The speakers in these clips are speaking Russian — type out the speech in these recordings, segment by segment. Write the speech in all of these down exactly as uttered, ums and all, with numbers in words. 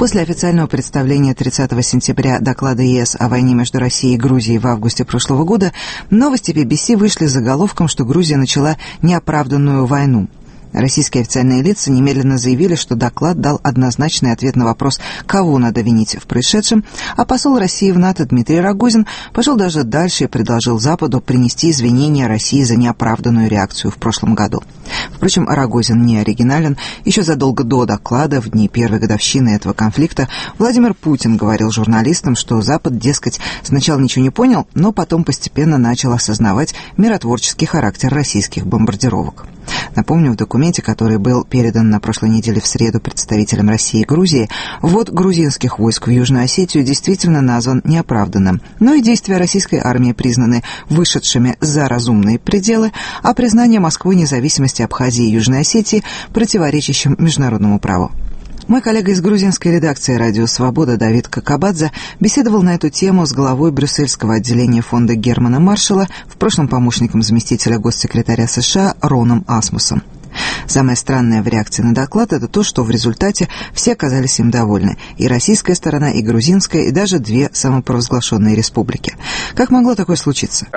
После официального представления тридцатого сентября доклада ЕС о войне между Россией и Грузией в августе прошлого года, новости би би си вышли с заголовком, что Грузия начала неоправданную войну. Российские официальные лица немедленно заявили, что доклад дал однозначный ответ на вопрос, кого надо винить в происшедшем, а посол России в НАТО Дмитрий Рогозин пошел даже дальше и предложил Западу принести извинения России за неоправданную реакцию в прошлом году. Впрочем, Рогозин не оригинален. Еще задолго до доклада, в дни первой годовщины этого конфликта, Владимир Путин говорил журналистам, что Запад, дескать, сначала ничего не понял, но потом постепенно начал осознавать миротворческий характер российских бомбардировок. Напомню, в документе, который был передан на прошлой неделе в среду представителям России и Грузии, ввод грузинских войск в Южную Осетию действительно назван неоправданным, но и действия российской армии признаны вышедшими за разумные пределы, а признание Москвы независимости Абхазии и Южной Осетии противоречащим международному праву. Мой коллега из грузинской редакции «Радио Свобода» Давид Какабадзе беседовал на эту тему с главой брюссельского отделения фонда Германа Маршалла, в прошлом помощником заместителя госсекретаря США Роном Асмусом. Самое странное в реакции на доклад – это то, что в результате все оказались им довольны. И российская сторона, и грузинская, и даже две самопровозглашенные республики. Как могло такое случиться?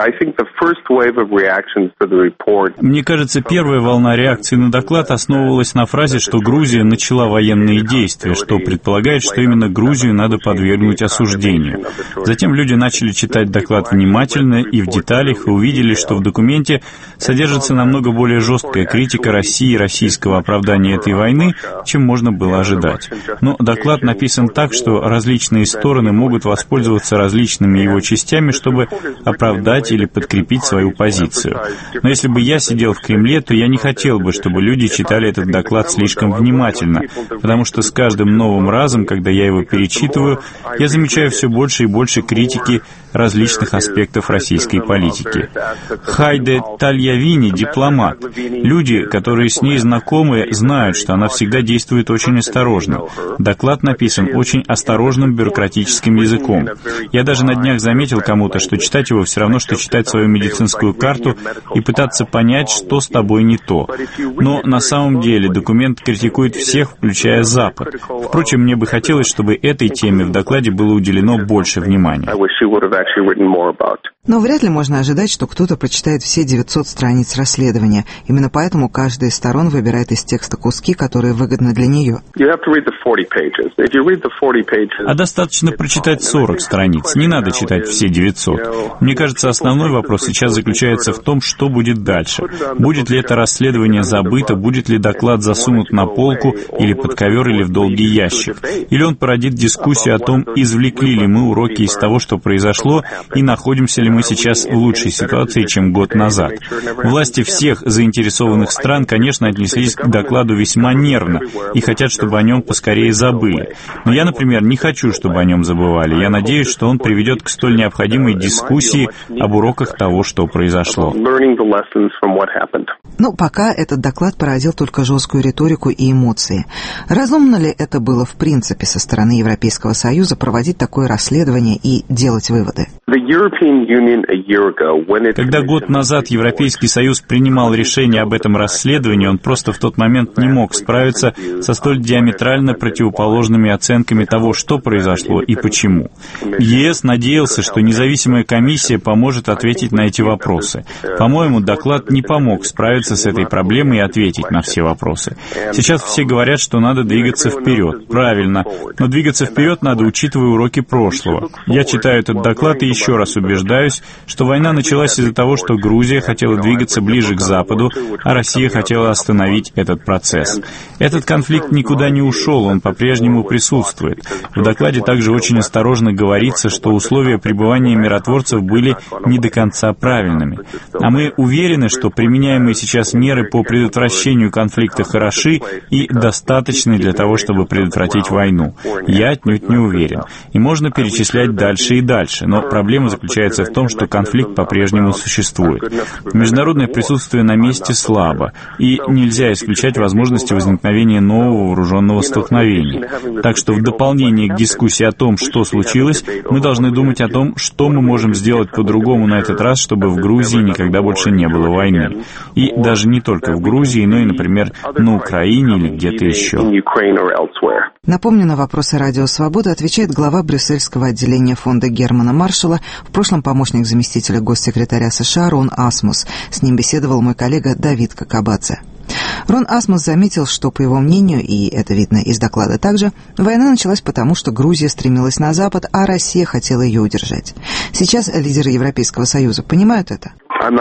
Мне кажется, первая волна реакции на доклад основывалась на фразе, что Грузия начала военные действия, что предполагает, что именно Грузию надо подвергнуть осуждению. Затем люди начали читать доклад внимательно и в деталях, и увидели, что в документе содержится намного более жесткая критика России и российского оправдания этой войны, чем можно было ожидать. Но доклад написан так, что различные стороны могут воспользоваться различными его частями, чтобы оправдать или подкрепить свою позицию. Но если бы я сидел в Кремле, то я не хотел бы, чтобы люди читали этот доклад слишком внимательно, потому что с каждым новым разом, когда я его перечитываю, я замечаю все больше и больше критики различных аспектов российской политики. Хайде Тальявини – дипломат. Люди, которые с ней знакомы, знают, что она всегда действует очень осторожно. Доклад написан очень осторожным бюрократическим языком. Я даже на днях заметил кому-то, что читать его все равно, что читать свою медицинскую карту и пытаться понять, что с тобой не то. Но на самом деле документ критикует всех, включая Запад. Впрочем, мне бы хотелось, чтобы этой теме в докладе было уделено больше внимания. Но вряд ли можно ожидать, что кто-то прочитает все девятьсот страниц расследования. Именно поэтому каждая из сторон выбирает из текста куски, которые выгодны для нее. А достаточно прочитать сорок страниц, не надо читать все девятьсот. Мне кажется, основной вопрос сейчас заключается в том, что будет дальше. Будет ли это расследование забыто, будет ли доклад засунут на полку или под ковер, или в долгий ящик. Или он породит дискуссию о том, извлекли ли мы уроки из того, что произошло, и находимся ли мы сейчас в лучшей ситуации, чем год назад. Власти всех заинтересованных стран, конечно, отнеслись к докладу весьма нервно и хотят, чтобы о нем поскорее забыли. Но я, например, не хочу, чтобы о нем забывали. Я надеюсь, что он приведет к столь необходимой дискуссии об уроках того, что произошло. Но пока этот доклад породил только жесткую риторику и эмоции. Разумно ли это было в принципе со стороны Европейского Союза проводить такое расследование и делать выводы? Когда год назад Европейский Союз принимал решение об этом расследовании, он просто в тот момент не мог справиться со столь диаметрально противоположными оценками того, что произошло и почему. ЕС надеялся, что независимая комиссия поможет ответить на эти вопросы. По-моему, доклад не помог справиться с этой проблемой и ответить на все вопросы. Сейчас все говорят, что надо двигаться вперед. Правильно. Но двигаться вперед надо, учитывая уроки прошлого. Я читаю этот доклад и еще раз убеждаюсь, что война началась из-за того, что Грузия хотела двигаться ближе к Западу, а Россия хотела остановить этот процесс. Этот конфликт никуда не ушел, он по-прежнему присутствует. В докладе также очень осторожно говорится, что условия пребывания миротворцев были не до конца правильными. А мы уверены, что применяемые сейчас меры по предотвращению конфликта хороши и достаточны для того, чтобы предотвратить войну. Я отнюдь не уверен. И можно перечислять дальше и дальше. Но Но проблема заключается в том, что конфликт по-прежнему существует. Международное присутствие на месте слабо, и нельзя исключать возможности возникновения нового вооруженного столкновения. Так что в дополнение к дискуссии о том, что случилось, мы должны думать о том, что мы можем сделать по-другому на этот раз, чтобы в Грузии никогда больше не было войны. И даже не только в Грузии, но и, например, на Украине или где-то еще. Напомню, на вопросы «Радио Свобода» отвечает глава брюссельского отделения фонда Германа Маршалла, в прошлом помощник заместителя госсекретаря США Рон Асмус. С ним беседовал мой коллега Давид Какабадзе. Рон Асмус заметил, что, по его мнению, и это видно из доклада также, война началась потому, что Грузия стремилась на Запад, а Россия хотела ее удержать. Сейчас лидеры Европейского Союза понимают это?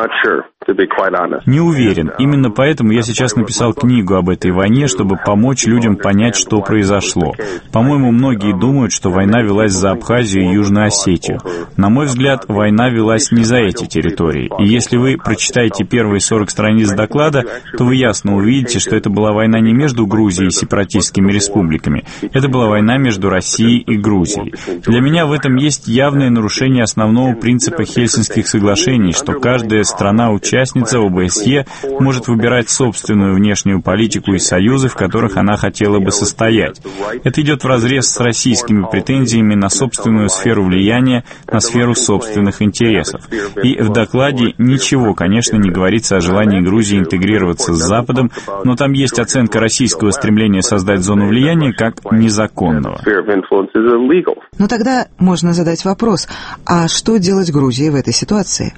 Не уверен. Именно поэтому я сейчас написал книгу об этой войне, чтобы помочь людям понять, что произошло. По-моему, многие думают, что война велась за Абхазию и Южную Осетию. На мой взгляд, война велась не за эти территории. И если вы прочитаете первые сорок страниц доклада, то вы ясно увидите, что это была война не между Грузией и сепаратистскими республиками. Это была война между Россией и Грузией. Для меня в этом есть явное нарушение основного принципа Хельсинских соглашений, что каждая страна-участница ОБСЕ может выбирать собственную внешнюю политику и союзы, в которых она хотела бы состоять. Это идет вразрез с российскими претензиями на собственную сферу влияния, на сферу собственных интересов. И в докладе ничего, конечно, не говорится о желании Грузии интегрироваться с Западом, но там есть оценка российского стремления создать зону влияния как незаконного. Но тогда можно задать вопрос, а что делать Грузии в этой ситуации?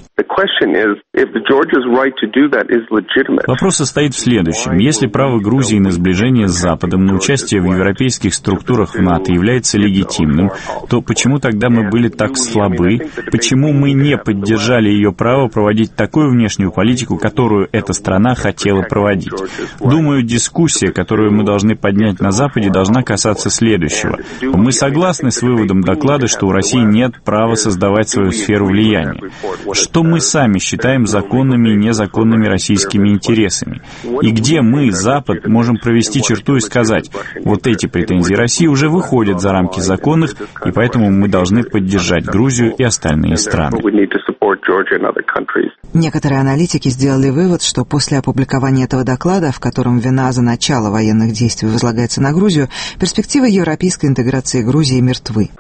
Вопрос состоит в следующем. Если право Грузии на сближение с Западом, на участие в европейских структурах в НАТО является легитимным, то почему тогда мы были так слабы? Почему мы не поддержали ее право проводить такую внешнюю политику, которую эта страна хотела проводить? Думаю, дискуссия, которую мы должны поднять на Западе, должна касаться следующего. Мы согласны с выводом доклада, что у России нет права создавать свою сферу влияния. Что мы сами считаем законными и незаконными российскими интересами? И где мы, Запад, можем провести черту и сказать, вот эти претензии России уже выходят за рамки законных, и поэтому мы должны поддержать Грузию и остальные страны. Некоторые аналитики сделали вывод, что после опубликования этого доклада, в котором вина за начало военных действий возлагается на Грузию, перспективы европейской интеграции Грузии мертвы.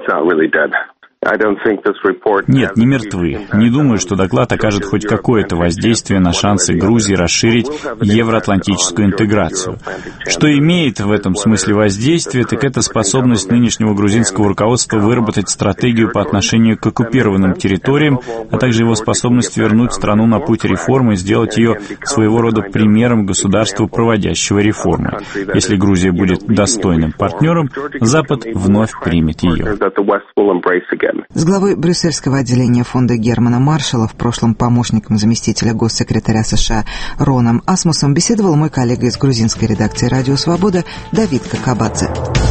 Нет, не мертвы. Не думаю, что доклад окажет хоть какое-то воздействие на шансы Грузии расширить евроатлантическую интеграцию. Что имеет в этом смысле воздействие, так это способность нынешнего грузинского руководства выработать стратегию по отношению к оккупированным территориям, а также его способность вернуть страну на путь реформы и сделать ее своего рода примером государства, проводящего реформы. Если Грузия будет достойным партнером, Запад вновь примет ее. С главой брюссельского отделения фонда Германа Маршалла, в прошлом помощником заместителя госсекретаря США Роном Асмусом, беседовал мой коллега из грузинской редакции «Радио Свобода» Давид Какабадзе.